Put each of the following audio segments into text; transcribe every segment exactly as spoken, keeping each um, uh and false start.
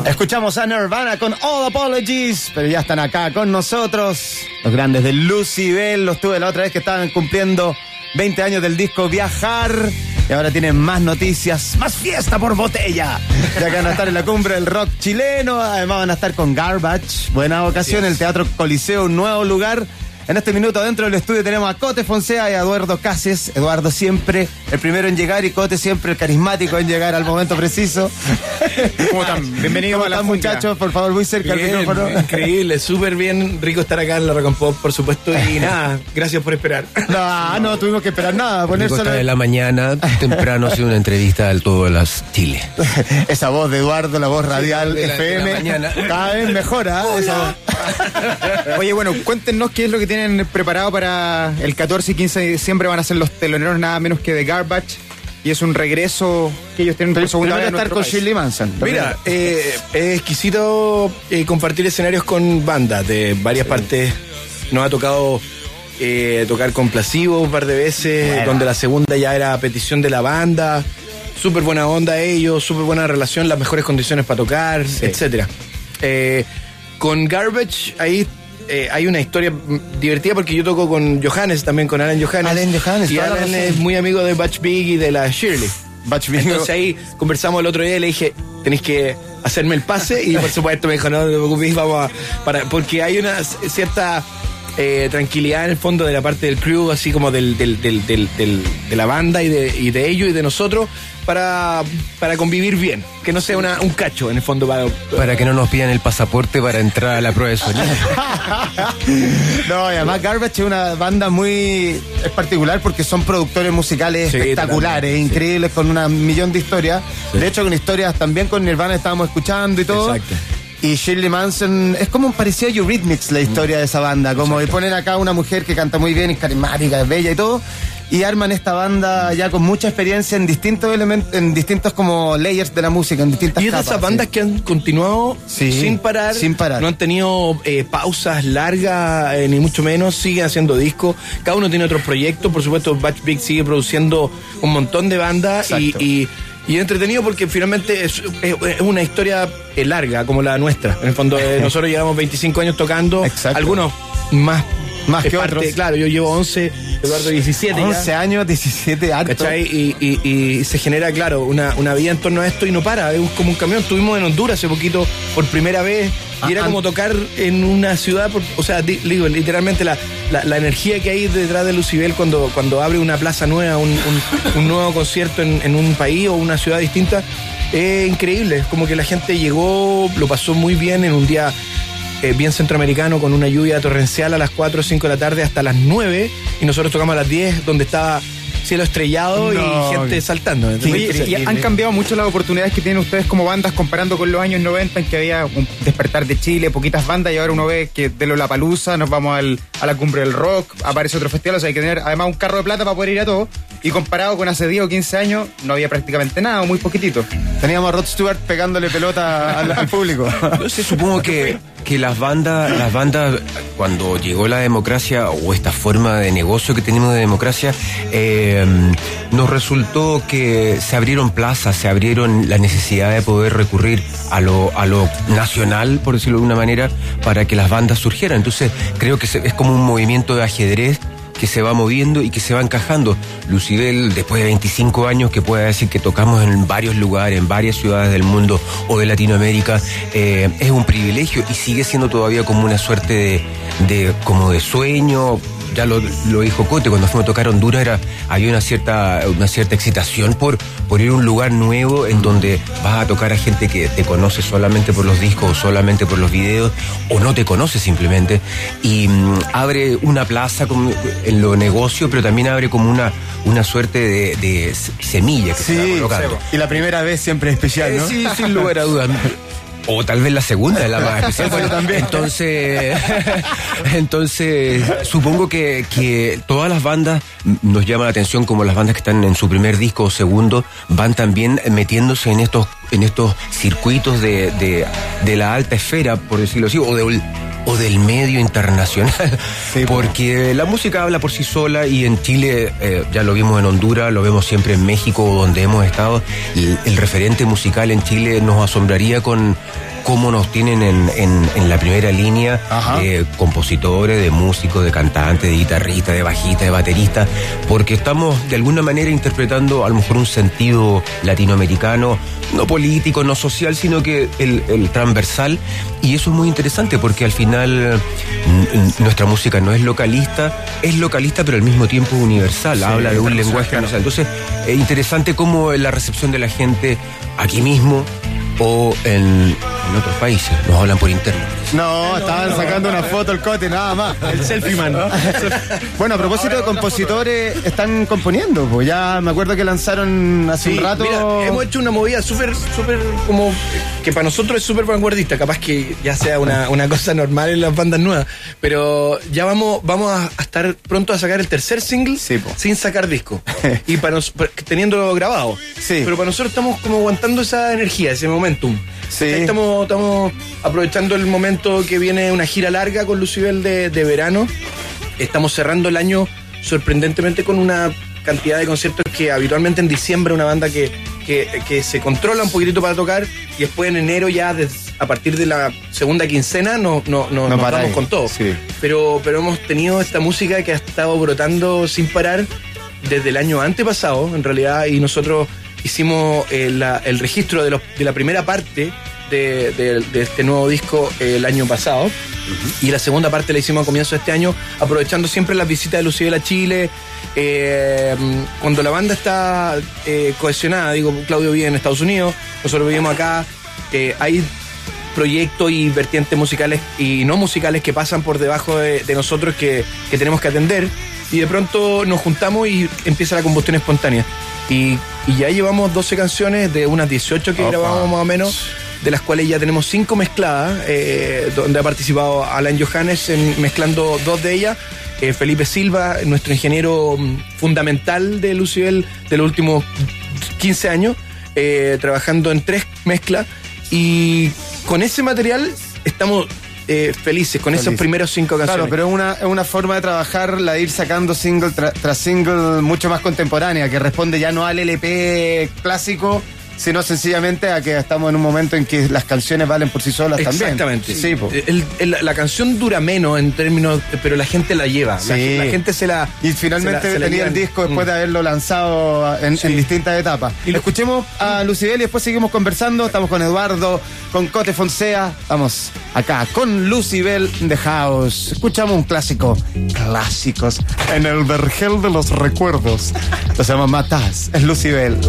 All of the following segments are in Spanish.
Escuchamos a Nirvana con All Apologies, pero ya están acá con nosotros los grandes de Lucybell. Los tuve la otra vez que estaban cumpliendo veinte años del disco Viajar y ahora tienen más noticias, más fiesta por botella. Ya que van a estar en la cumbre del rock chileno, además van a estar con Garbage. Buena ocasión, yes. El Teatro Coliseo, un nuevo lugar. En este minuto dentro del estudio tenemos a Cote Fonsea y a Eduardo Cases. Eduardo siempre el primero en llegar y Cote siempre el carismático en llegar al momento preciso. ¿Cómo están? Bienvenidos a la jungla. Muchachos, por favor, muy cerca bien, del micrófono. Increíble, súper bien, rico estar acá en la Rock and Pop, por supuesto, y nada, gracias por esperar. No, no tuvimos que esperar nada. Ponérselo de la mañana, temprano, ha sido una entrevista al Todo las Chile. Esa voz de Eduardo, la voz radial, sí, de la, F M, de la mañana. Cada vez mejora. Esa... Oye, bueno, cuéntenos qué es lo que tienen preparado para el catorce y quince de diciembre. Van a ser los teloneros nada menos que de Garbage. Y es un regreso que ellos tienen por segunda vez. Estar con Shirley Manson. Mira, eh, es exquisito eh, compartir escenarios con bandas de varias sí. partes. Nos ha tocado eh, tocar con Placebo un par de veces, bueno. donde la segunda ya era a petición de la banda. Súper buena onda ellos, súper buena relación, las mejores condiciones para tocar, sí. etcétera. Eh, con Garbage, ahí eh, hay una historia divertida porque yo toco con Johannes, también con Alan Johannes. Alan Johannes, y Alan es muy amigo de Butch Vig y de la Shirley. Butch Vig. Entonces ahí conversamos el otro día y le dije, tenéis que hacerme el pase, y por supuesto me dijo, no, no te preocupes, vamos a... Para, porque hay una cierta... Eh, tranquilidad en el fondo de la parte del crew, así como del, del, del, del, del, de la banda y de, y de ellos y de nosotros, para, para convivir bien, que no sea una, un cacho en el fondo. Para, para que no nos pidan el pasaporte para entrar a la prueba de sonido. No, y además Garbage es una banda muy es particular porque son productores musicales sí, espectaculares, también, increíbles, sí. con un millón de historias. Sí. De hecho, con historias también con Nirvana estábamos escuchando y todo. Exacto. Y Shirley Manson es como un parecido a Eurythmics la historia de esa banda, como y ponen acá una mujer que canta muy bien, es carismática, es bella y todo, y arman esta banda ya con mucha experiencia en distintos elementos, en distintos como layers de la música, en distintas y es capas. de esas bandas sí. que han continuado sí, sin parar, sin parar, no han tenido eh, pausas largas, eh, ni mucho menos, siguen haciendo discos, cada uno tiene otros proyectos, por supuesto Butch Vig sigue produciendo un montón de bandas y, y Y entretenido porque finalmente es, es, es una historia larga como la nuestra. En el fondo, eh, nosotros llevamos veinticinco años tocando, exacto. algunos más, más que parte, otros. Claro, yo llevo once, Eduardo diecisiete. once ya. años, diecisiete harto. ¿Cachai? Y, y, y se genera, claro, una, una vida en torno a esto y no para, es como un camión. Estuvimos en Honduras hace poquito por primera vez. Y era como tocar en una ciudad, por, o sea, digo, literalmente la, la, la energía que hay detrás de Lucybell cuando, cuando abre una plaza nueva, un, un, un nuevo concierto en, en un país o una ciudad distinta, es increíble. Es como que la gente llegó, lo pasó muy bien en un día eh, bien centroamericano, con una lluvia torrencial a las cuatro o cinco de la tarde hasta las nueve, y nosotros tocamos a las diez, donde estaba cielo estrellado no, y gente saltando. Oye, y han cambiado mucho las oportunidades que tienen ustedes como bandas comparando con los años noventa, en que había un despertar de Chile, poquitas bandas, y ahora uno ve que de Lollapalooza nos vamos al, a la cumbre del rock, aparece otro festival, o sea hay que tener además un carro de plata para poder ir a todo, y comparado con hace diez o quince años no había prácticamente nada, o muy poquitito. Teníamos a Rod Stewart pegándole pelota al, al público. No sé, supongo que, que las bandas, las bandas, cuando llegó la democracia o esta forma de negocio que tenemos de democracia, eh, nos resultó que se abrieron plazas, se abrieron la necesidad de poder recurrir a lo, a lo nacional, por decirlo de una manera, para que las bandas surgieran. Entonces creo que es como un movimiento de ajedrez que se va moviendo y que se va encajando. Lucybell, después de veinticinco años, que pueda decir que tocamos en varios lugares, en varias ciudades del mundo o de Latinoamérica, eh, es un privilegio y sigue siendo todavía como una suerte de, de como de sueño. Ya lo, lo dijo Cote, cuando fuimos a tocar Honduras era, había una cierta, una cierta excitación por, por ir a un lugar nuevo en donde vas a tocar a gente que te conoce solamente por los discos o solamente por los videos, o no te conoce simplemente, y um, abre una plaza como en lo negocio, pero también abre como una, una suerte de, de semilla que sí, se va colocando. Y la primera vez siempre es especial, ¿no? Eh, sí, sin lugar a dudas. O tal vez la segunda es la más especial. Bueno, también. Entonces, entonces supongo que, que todas las bandas nos llaman la atención, como las bandas que están en su primer disco o segundo, van también metiéndose en estos, en estos circuitos de, de, de la alta esfera, por decirlo así, o de, o del medio internacional, sí, porque la música habla por sí sola, y en Chile, eh, ya lo vimos en Honduras, lo vemos siempre en México, donde hemos estado, el, el referente musical en Chile nos asombraría con cómo nos tienen en, en, en la primera línea de compositores, de músicos, de cantantes, de guitarristas, de bajistas, de bateristas, porque estamos de alguna manera interpretando a lo mejor un sentido latinoamericano, no político, no social, sino que el, el transversal, y eso es muy interesante porque al final n- nuestra música no es localista, es localista pero al mismo tiempo universal, sí, habla de un lenguaje universal. Entonces es interesante cómo la recepción de la gente aquí mismo o en, en otros países nos hablan por interno. No, estaban sacando una foto el Cote, nada más. El selfie man. Bueno, a propósito de compositores, están componiendo, pues ya me acuerdo que lanzaron hace Sí, un rato. mira, hemos hecho una movida súper, súper como que para nosotros es súper vanguardista, capaz que ya sea una, una cosa normal en las bandas nuevas, pero ya vamos, vamos a, a estar pronto a sacar el tercer single Sí, po. sin sacar disco y para nos, para- teniéndolo grabado. Sí. Pero para nosotros estamos como aguantando esa energía, ese momentum. Sí. Estamos, estamos aprovechando el momento que viene una gira larga con Lucibel de, de verano. Estamos cerrando el año sorprendentemente con una cantidad de conciertos que habitualmente en diciembre una banda que, que, que se controla un poquitito para tocar y después en enero ya des- a partir de la segunda quincena no, no, no, No nos paráis. vamos con todo. Sí. Pero, pero hemos tenido esta música que ha estado brotando sin parar desde el año antepasado, en realidad, y nosotros hicimos eh, la- el registro de, los, de la primera parte de, de- de este nuevo disco eh, el año pasado. Uh-huh. Y la segunda parte la hicimos a comienzo de este año, aprovechando siempre las visitas de Lucibel a Chile. Eh, cuando la banda está eh, cohesionada, digo, Claudio vive en Estados Unidos, nosotros vivimos acá, eh, hay proyectos y vertientes musicales y no musicales que pasan por debajo de, de nosotros que, que tenemos que atender, y de pronto nos juntamos y empieza la combustión espontánea. Y, y ya llevamos doce canciones de unas dieciocho que Opa. grabamos más o menos, de las cuales ya tenemos cinco mezcladas, eh, donde ha participado Alan Johannes en, mezclando dos de ellas, eh, Felipe Silva, nuestro ingeniero mm, fundamental de Lucibel de los últimos quince años, eh, trabajando en tres mezclas, y con ese material estamos eh, felices, con Felices. esos primeros cinco canciones. Claro, pero es una, es una forma de trabajar, la de ir sacando single tra- tras single mucho más contemporánea, que responde ya no al L P clásico, sino sencillamente a que estamos en un momento en que las canciones valen por sí solas también. Exactamente. Sí, po. El- el- la canción dura menos en términos, pero la gente la lleva. La, Sí. la gente se la. Y finalmente se la- se la tenía el llevan. disco después Mm. de haberlo lanzado en, Sí. en distintas etapas. Y lo- Escuchemos a Lucibel y después seguimos conversando. Estamos con Eduardo, con Cote Fonsea. Estamos acá con Lucibel de House. Escuchamos un clásico. Clásicos. En el vergel de los recuerdos. Esto se llama Matás. Es Lucibel.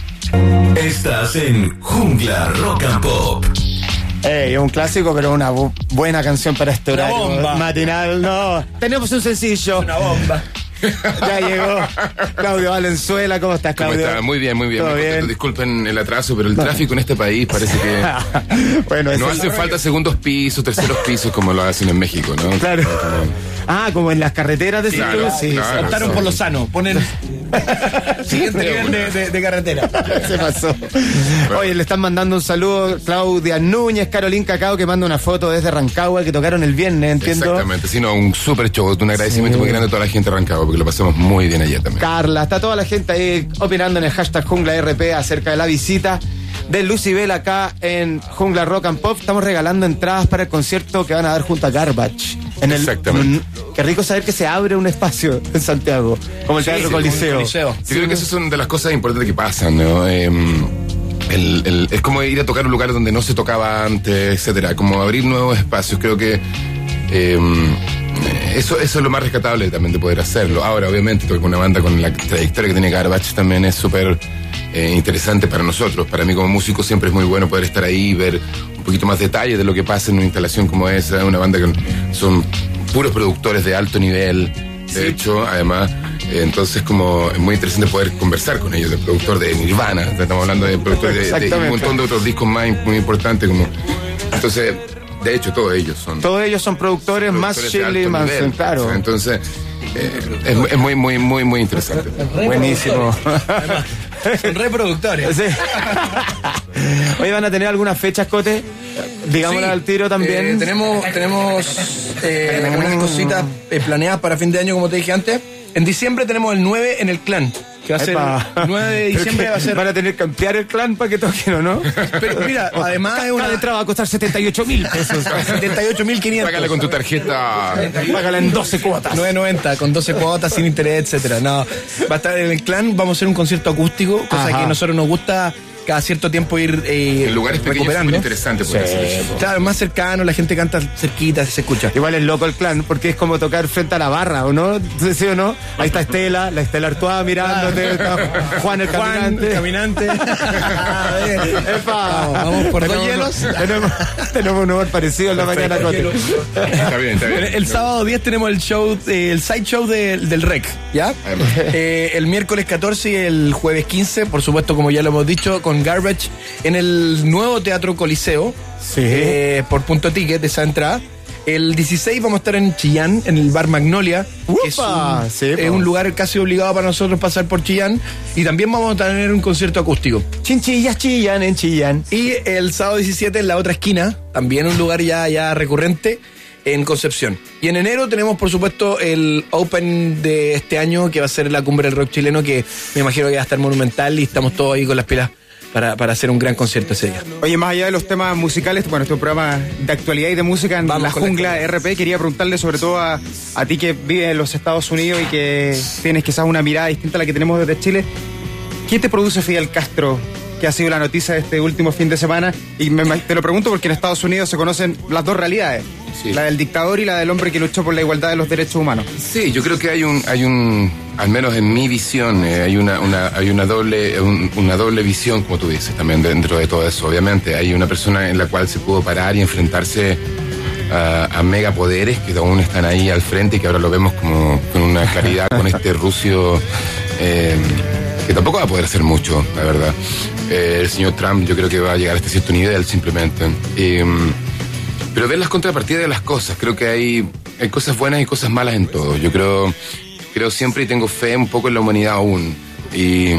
Estás en Jungla Rock and Pop. Ey, es un clásico, pero una bu- buena canción para este Una horario bomba. matinal. No, tenemos un sencillo. Una bomba. Ya llegó Claudio Valenzuela. ¿Cómo estás, ¿Cómo Claudio? está? Muy bien, muy bien. ¿Todo muy contento. bien? Disculpen el atraso, pero el tráfico en este país parece que Bueno, no es el- hacen falta segundos pisos, terceros pisos como lo hacen en México, ¿no? Claro. Como- Ah, como en las carreteras de Claro, Claro, sí, claro. Optaron sí. por lo sano. Ponen siguiente nivel de, de- de carretera. se pasó. Oye, le están mandando un saludo Claudia Núñez, Carolín Cacao, que manda una foto desde Rancagua, que tocaron el viernes, entiendo. Exactamente, sí, no, un súper show, un agradecimiento Sí. muy grande a toda la gente de Rancagua, porque lo pasamos muy bien ayer también. Carla, está toda la gente ahí opinando en el hashtag Jungla R P acerca de la visita de Lucibel acá en Jungla Rock and Pop. Estamos regalando entradas para el concierto que van a dar junto a Garbage. En el, Exactamente. Mm, qué rico saber que se abre un espacio en Santiago, como el Teatro sí, Coliseo. Coliseo. Sí, creo que esas son de las cosas importantes que pasan, ¿no? Eh, el- el- es como ir a tocar un lugar donde no se tocaba antes, etcétera, como abrir nuevos espacios. Creo que eh, eso, eso es lo más rescatable también de poder hacerlo. Ahora, obviamente, tocar con una banda con la trayectoria que tiene Garbage también es súper eh, interesante para nosotros. Para mí como músico siempre es muy bueno poder estar ahí y ver un poquito más detalle de lo que pasa en una instalación como esa, una banda que son puros productores de alto nivel. De hecho, además, eh, entonces como es muy interesante poder conversar con ellos, del productor de Nirvana, estamos hablando de productor de, de Exactamente. un montón de otros discos más muy importantes, como entonces, de hecho, todos ellos son Todos ellos son productores, más productores de Shirley alto Manson, nivel. claro. Entonces, eh, es, es muy, muy, muy, muy interesante. Buenísimo. Son reproductores. Sí. Oye, ¿van a tener algunas fechas, Cote? Digámosla Sí, al tiro también. eh, tenemos tenemos eh, unas cositas eh, planeadas para fin de año, como te dije antes. En diciembre tenemos el nueve en el Clan, que que va a ser Epa. nueve de diciembre, va a ser... Van a tener que ampliar el clan para que toquen, ¿o no? Pero mira, además es una... Cada entrada va a costar setenta y ocho mil pesos. setenta y ocho mil quinientos. Págale con tu tarjeta. Págala en doce cuotas. nueve noventa con doce cuotas sin interés, etcétera. No, va a estar en el clan, vamos a hacer un concierto acústico, cosa Ajá. que a nosotros nos gusta cada cierto tiempo ir eh, En lugares pequeños es recuperando. súper interesante poder hacer eso. Claro, más cercano, la gente canta cerquita, se escucha. Igual es loco el clan, porque es como tocar frente a la barra, ¿o no? ¿Sí o no? Ahí está Estela, la Estela Artois mirándote, está Juan el Juan, caminante. caminante. A ver. Epa. Vamos, vamos por dos Tenemos- hielos. Tenemos, tenemos un humor parecido en la mañana, Cote. Está bien, está bien. El sábado diez tenemos el show, eh, el side show de- del R E C, ¿ya? Además. Eh, el miércoles catorce y el jueves quince, por supuesto, como ya lo hemos dicho, con Garbage en el nuevo Teatro Coliseo, Sí. eh, por punto ticket, esa entrada. El dieciséis vamos a estar en Chillán, en el bar Magnolia, que es ¡Upa! un, Sí, es po. un lugar casi obligado para nosotros pasar por Chillán. Y también vamos a tener un concierto acústico. Chinchillas chillan en Chillán. Y el sábado diecisiete en la otra esquina, también un lugar ya, ya recurrente, en Concepción. Y en enero tenemos, por supuesto, el Open de este año, que va a ser la Cumbre del Rock Chileno, que me imagino que va a estar monumental y estamos todos ahí con las pilas para, para hacer un gran concierto ese día. Oye, más allá de los temas musicales, bueno, este es un programa de actualidad y de música en Vamos La con la Jungla actualidad. R P. Quería preguntarle sobre todo a, a ti que vives en los Estados Unidos y que tienes quizás una mirada distinta a la que tenemos desde Chile. ¿Qué te produce Fidel Castro, que ha sido la noticia de este último fin de semana? Y me- te lo pregunto porque en Estados Unidos se conocen las dos realidades. Sí. La del dictador y la del hombre que luchó por la igualdad de los derechos humanos. Sí, yo creo que hay un, hay un, al menos en mi visión, eh, hay una, una, hay una doble, un- una doble visión, como tú dices, también dentro de todo eso. Obviamente, hay una persona en la cual se pudo parar y enfrentarse a, a megapoderes que aún están ahí al frente y que ahora lo vemos como con una claridad con este rucio eh, que tampoco va a poder hacer mucho, la verdad. Eh, el señor Trump, yo creo que va a llegar a este cierto nivel simplemente. Y, mm, pero ver las contrapartidas de las cosas, creo que hay, hay cosas buenas y cosas malas en todo. Yo creo, creo siempre y tengo fe un poco en la humanidad aún. Y,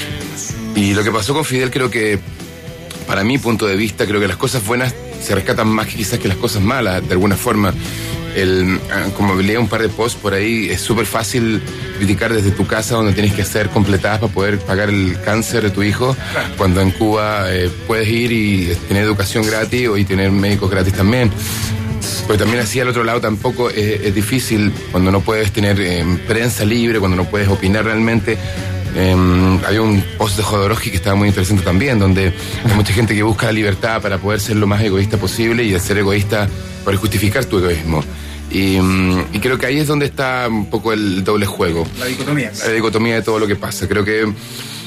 y lo que pasó con Fidel, creo que, para mi punto de vista, creo que las cosas buenas se rescatan más que quizás que las cosas malas, de alguna forma. El, como leí un par de posts por ahí, es súper fácil criticar desde tu casa donde tienes que hacer completadas para poder pagar el cáncer de tu hijo, cuando en Cuba eh, puedes ir y tener educación gratis y tener médicos gratis también. Pero también así al otro lado tampoco es, es difícil cuando no puedes tener eh, prensa libre, cuando no puedes opinar realmente. Eh, hay un post de Jodorowsky que estaba muy interesante también, donde hay mucha gente que busca la libertad para poder ser lo más egoísta posible y de ser egoísta para justificar tu egoísmo. Y, mm, y creo que ahí es donde está un poco el doble juego. La dicotomía. La dicotomía de todo lo que pasa. Creo que eh,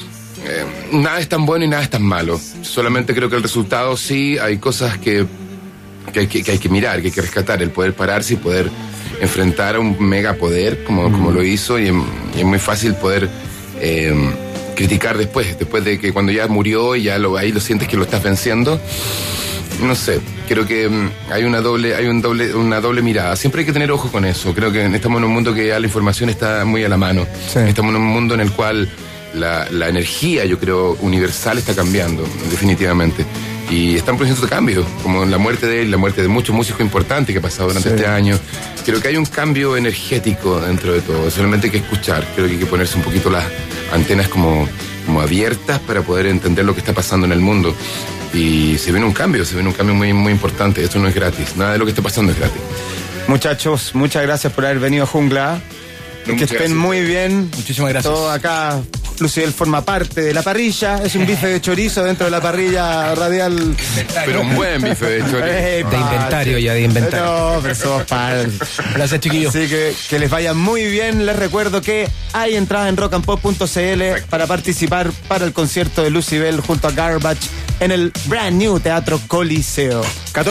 nada es tan bueno y nada es tan malo. Solamente creo que el resultado sí, hay cosas que, que, hay, que, que hay que mirar, que hay que rescatar. El poder pararse y poder enfrentar a un megapoder como, como lo hizo. Y, y es muy fácil poder eh, criticar después, después de que cuando ya murió y ya lo, ahí lo sientes que lo estás venciendo. No sé, creo que mm, hay una doble, hay un doble, una doble mirada. Siempre hay que tener ojo con eso. Creo que estamos en un mundo que ya la información está muy a la mano. Sí. Estamos en un mundo en el cual la, la energía, yo creo, universal está cambiando, definitivamente. Y está en proceso de cambio, como la muerte de él, la muerte de muchos músicos importantes que ha pasado durante Sí. este año. Creo que hay un cambio energético dentro de todo. Solamente hay que escuchar. Creo que hay que ponerse un poquito las antenas como, como abiertas para poder entender lo que está pasando en el mundo. Y se viene un cambio, se viene un cambio muy, muy importante. Esto no es gratis. Nada de lo que está pasando es gratis. Muchachos, muchas gracias por haber venido a Jungla. Que Muchas estén gracias. muy bien. Muchísimas gracias. Todo acá, Lucibel forma parte de la parrilla. Es un bife de chorizo dentro de la parrilla radial. Pero un buen bife de chorizo. Ey, De Pache. inventario ya, de inventario. No, pero somos par. Gracias, chiquillos. Así que que les vaya muy bien. Les recuerdo que hay entradas en rock and pop punto c l para participar para el concierto de Lucibel junto a Garbage en el brand new Teatro Coliseo.